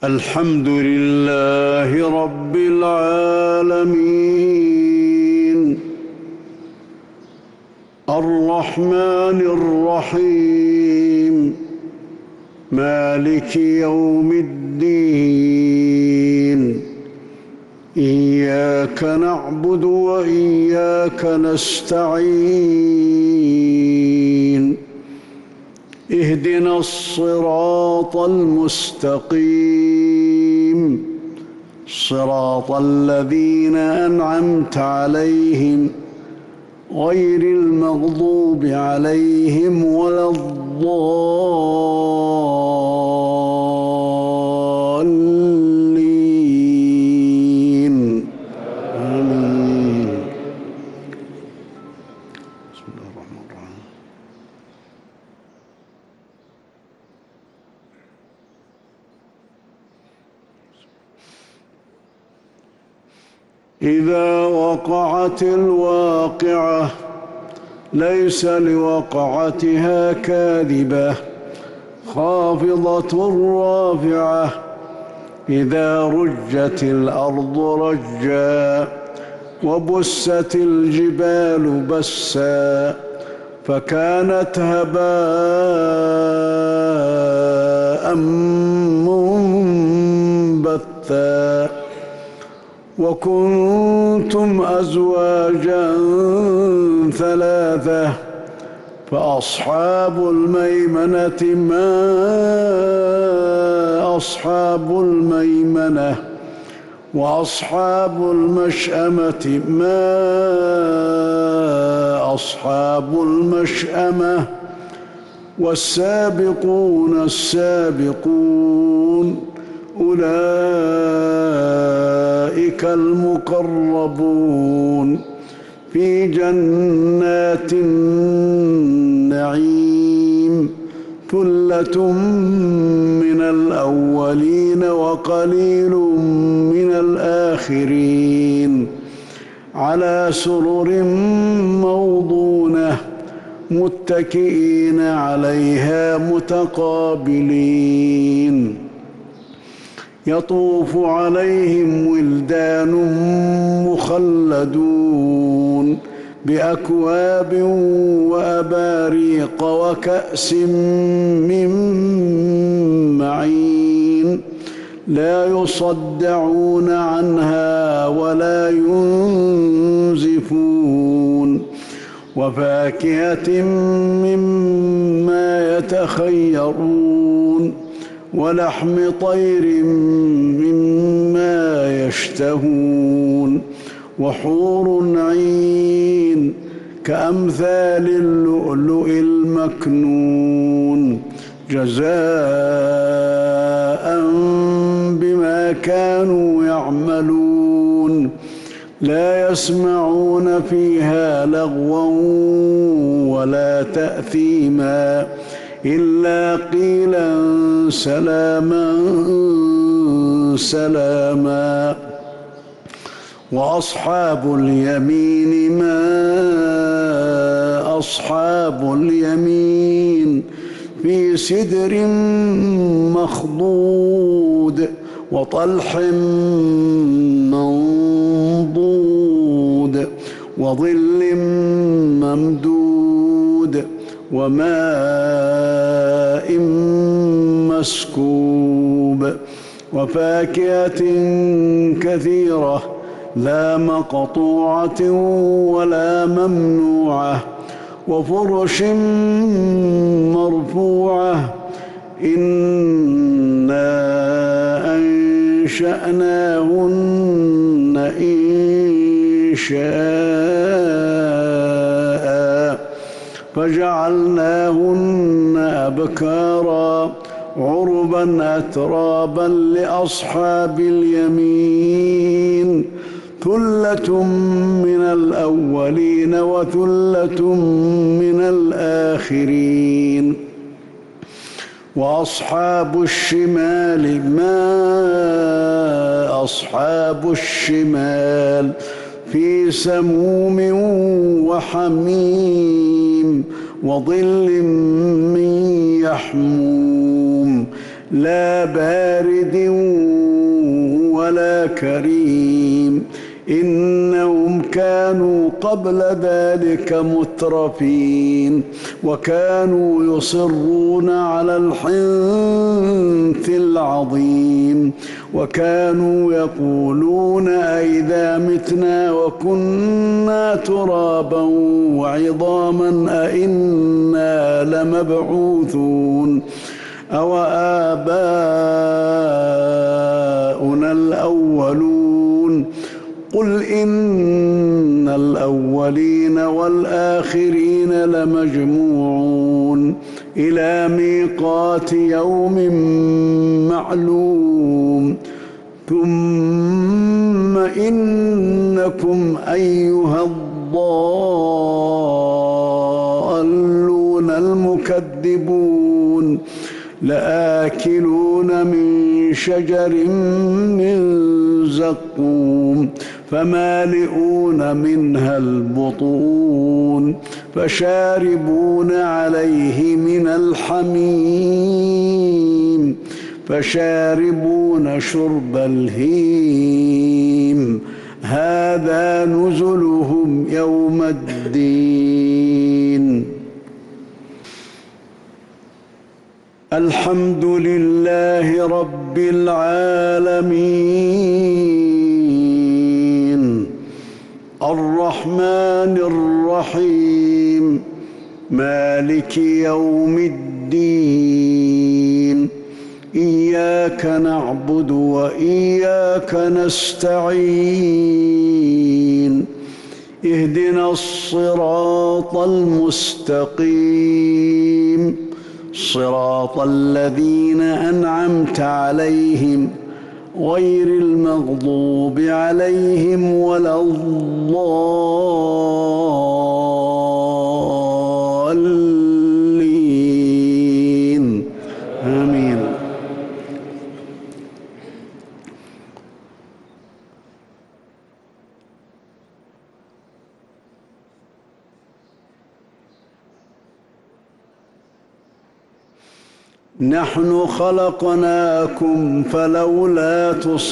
الحمد لله رب العالمين الرحمن الرحيم مالك يوم الدين إياك نعبد وإياك نستعين اهدنا الصراط المستقيم صراط الذين أنعمت عليهم غير المغضوب عليهم ولا الضالين آمين. بسم الله الرحمن الرحيم. إذا وقعت الواقعة ليس لوقعتها كاذبة خافضة رافعة إذا رجت الأرض رجا وبست الجبال بسا فكانت هباء منبثا وكنتم أزواجا ثلاثة فأصحاب الميمنة ما أصحاب الميمنة وأصحاب المشأمة ما أصحاب المشأمة والسابقون السابقون أولئك المقربون في جنات النعيم ثلة من الأولين وقليل من الآخرين على سرر موضونة متكئين عليها متقابلين يطوف عليهم ولدان مخلدون بأكواب وأباريق وكأس من معين لا يصدعون عنها ولا ينزفون وفاكهة مما يتخيرون ولحم طير مما يشتهون وحور عين كأمثال اللؤلؤ المكنون جزاء بما كانوا يعملون لا يسمعون فيها لغوا ولا تأثيما إلا قيلا سلاما سلاما وأصحاب اليمين ما أصحاب اليمين في سدر مخضود وطلح منضود وظل ممدود وماء مسكوب وفاكهة كثيرة لا مقطوعة ولا ممنوعة وفرش مرفوعة إنا أنشأناهن إنشاء فجعلناهن أبكارا عربا أترابا لأصحاب اليمين ثلة من الأولين وثلة من الآخرين وأصحاب الشمال ما أصحاب الشمال في سموم وحميم وظل من يحموم لا بارد ولا كريم إنهم كانوا قبل ذلك مترفين وكانوا يصرون على الحنث العظيم وكانوا يقولون أئذا متنا وكنا ترابا وعظاما أئنا لمبعوثون أو آباؤنا الأولون قل إن الأولين والآخرين لمجموعون إلى ميقات يوم معلوم ثم إنكم أيها الضالون المكذبون لآكلون من شجر من زقوم فمالئون منها البطون فشاربون عليه من الحميم فشاربون شرب الهيم هذا نزلهم يوم الدين. الحمد لله رب العالمين الرحمن الرحيم مالك يوم الدين إياك نعبد وإياك نستعين اهدنا الصراط المستقيم صراط الذين أنعمت عليهم غير المغضوب عليهم ولا الضالين آمين. نحن خلقناكم فلولا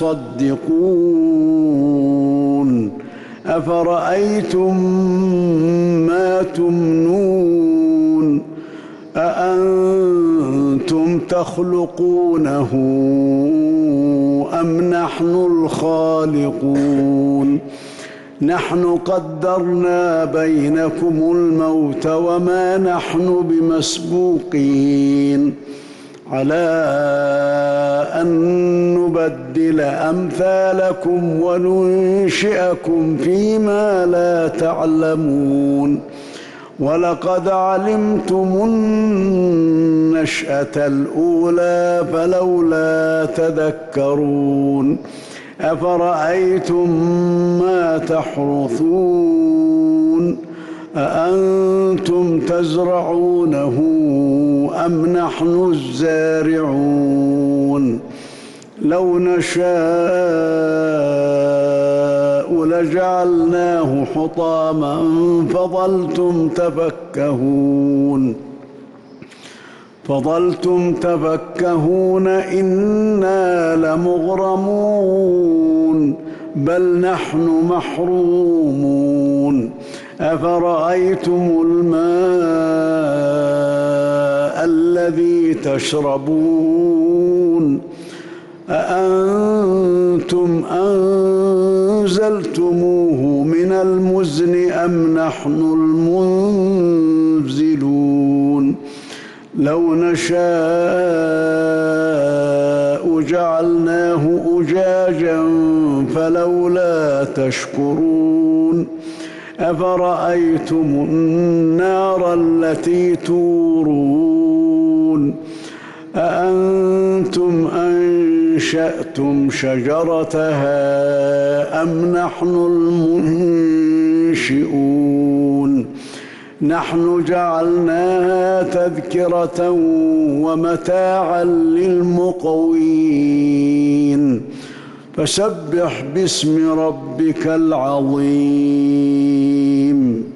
تصدقون أفرأيتم ما تمنون أأنتم تخلقونه أم نحن الخالقون نحن قدرنا بينكم الموت وما نحن بمسبوقين على أن نبدل أمثالكم وننشئكم فيما لا تعلمون ولقد علمتم النشأة الأولى فلولا تذكرون أفرأيتم ما تحرثون أأنتم تزرعونه أم نحن الزارعون لو نشاء لجعلناه حطاما فظلتم تفكهون إنا لمغرمون بل نحن محرومون أفرأيتم الماء الذي تشربون أأنتم أنزلتموه من المزن أم نحن المنزلون لو نشاء جعلناه أجاجا فلولا تشكرون أفرأيتم النار التي تورون أأنتم أنشأتم شجرتها أم نحن المنشئون نحن جعلناها تذكرة ومتاعا للمقوين فسبح باسم ربك العظيم.